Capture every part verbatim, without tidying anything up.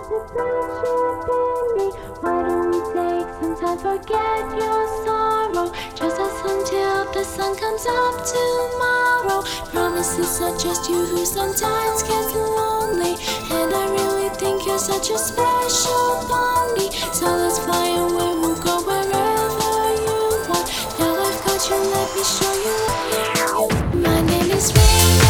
Forget your sorrow, just us until the sun comes up tomorrow. Promise it's not just you who sometimes gets lonely, and I really think you're such a special pony. So let's fly away, we'll go wherever you want. Now I've got you, let me show you. My name is Rainbow.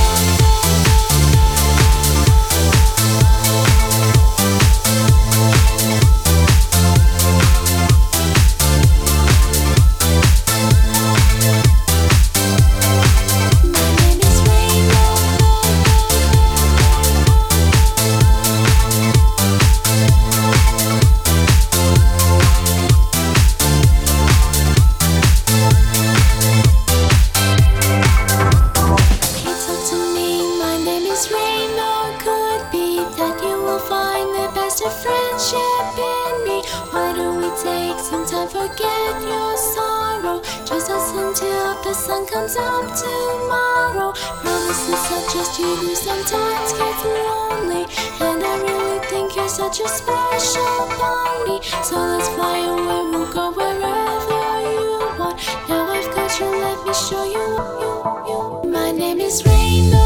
Friendship in me. Why don't we take some time, forget your sorrow, just us until the sun comes up tomorrow. Promise it's not just you who sometimes gets lonely, and I really think you're such a special pony. So let's fly away, we'll go wherever you want. Now I've got you, let me show you. My name is Rainbow.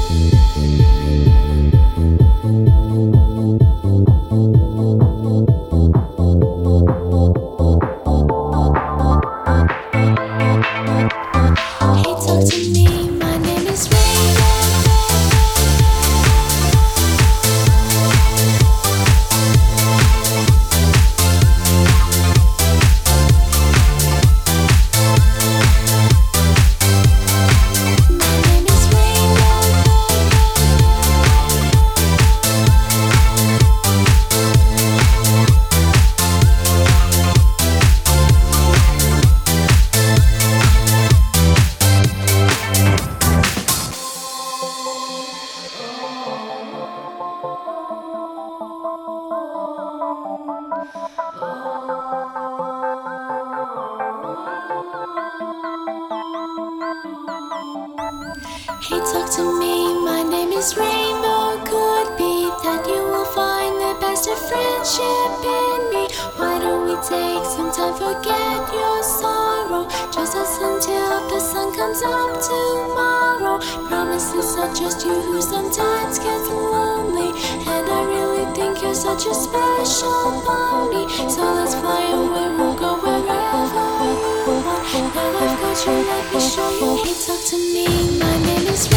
Hey, talk to me, my name is Rainbow. Could be that you will find the best of friendship in me. Why don't we take some time, forget your sorrow, just us until the sun comes up tomorrow. Promise it's not just you who sometimes gets lonely, and I really think you're such a special pony. So let's fly away, we'll go wherever you want. Now I've got you, let me show you. Hey, talk to me, my name is